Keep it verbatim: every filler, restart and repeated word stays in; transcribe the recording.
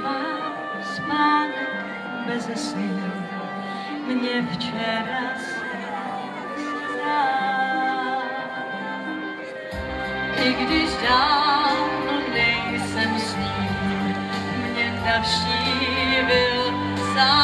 trvá spánek beze snu, mě včera i když dávno nejsem s ním, mě navštívil sám.